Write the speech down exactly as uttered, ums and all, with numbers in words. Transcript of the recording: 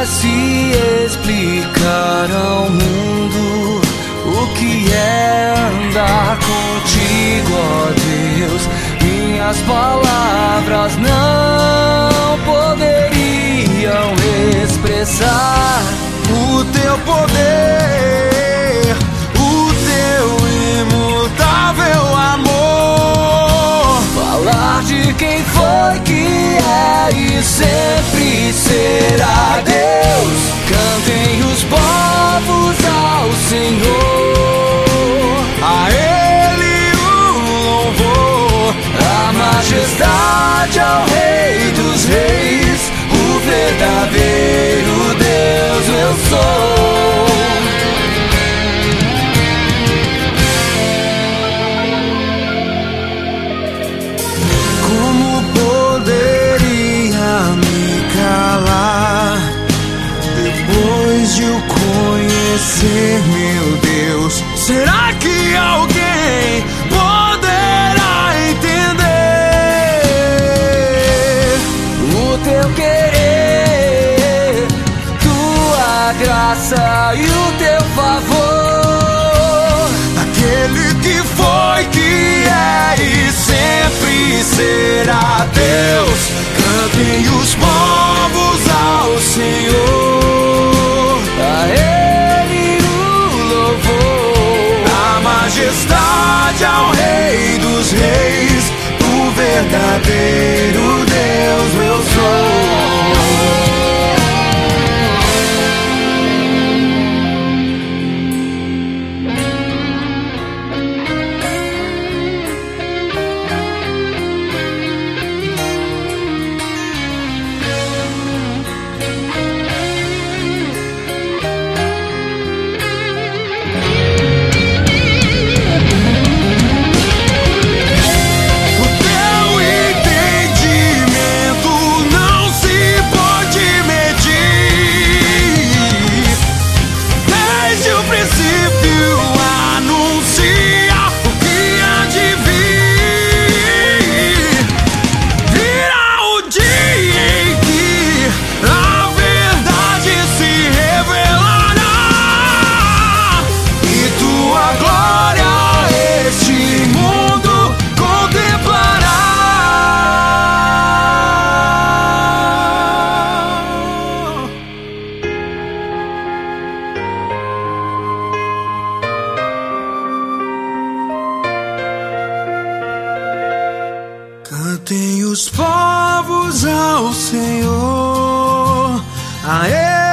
se explicar ao mundo o que é andar contigo, ó Deus. Minhas palavras não poderiam expressar o teu poder, o teu imutável amor. Falar de quem foi, que é e sempre será Deus. Cantem os povos ao Senhor, a Ele o louvor, a majestade ao Rei dos Reis, o verdadeiro Deus eu sou. Como poderia me calar depois de o conhecer, meu Deus? Será que alguém poderá entender o teu querer, tua graça e o teu favor? Aquele que foi, que é e sempre será Deus. Cantem os povos ao Senhor, a Ele o louvor, a majestade ao Rei dos Reis, o verdadeiro Deus eu sou. Cantem os povos ao Senhor, a Ele